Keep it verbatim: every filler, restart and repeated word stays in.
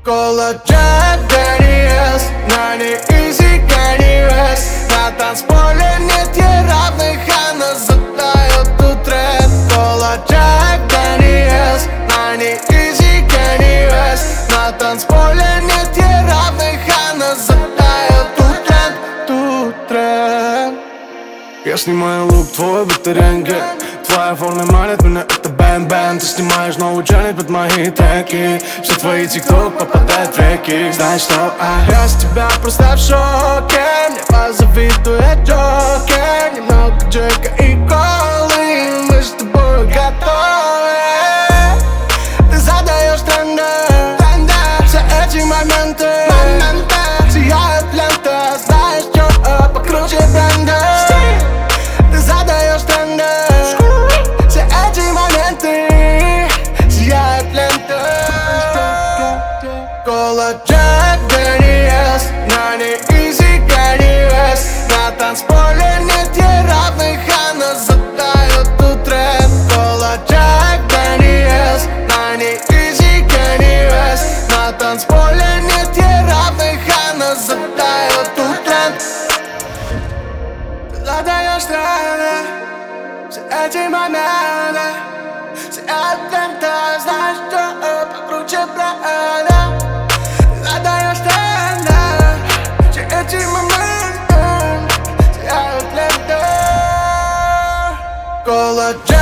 Кола Джек Дэниелс, на ней Изи Кенни Вест. На танцполе нет ей равных, она задает тут рэп. Кола Джек Дэниелс, на ней Изи Кенни Вест. На танцполе нет ей равных, она задает тут рэп, тут рэп. Я снимаю лук твой, будто рентген. Твоя форма манит меня, это бэн-бэн. Ты снимаешь новый челлендж под мои треки. Все твои тикток попадают в реки. Знаешь что, а Я с тебя просто в шоке. Мне позавидует Джокер. Немного Джека и колы, мы с тобой готовы. Ты задаешь тренды, все эти моменты сияют лента. Знаешь что, покруче бренда. Ты задаешь тренды, все эти моменты сияют лента. Кола Джек Дэниелс, на ней Изи Кенни Вест. На танцполе нет ей равных, она задает тут рэп. Кола Джек Дэниелс, на ней Изи Кенни Вест. На танцполе нет ей равных, она задает тут рэп. Ты задаешь тренды, все эти моменты сияют лента. Знаешь что, покруче бренда. Задаешь тренды, все эти моменты сияют лента. Кола Джек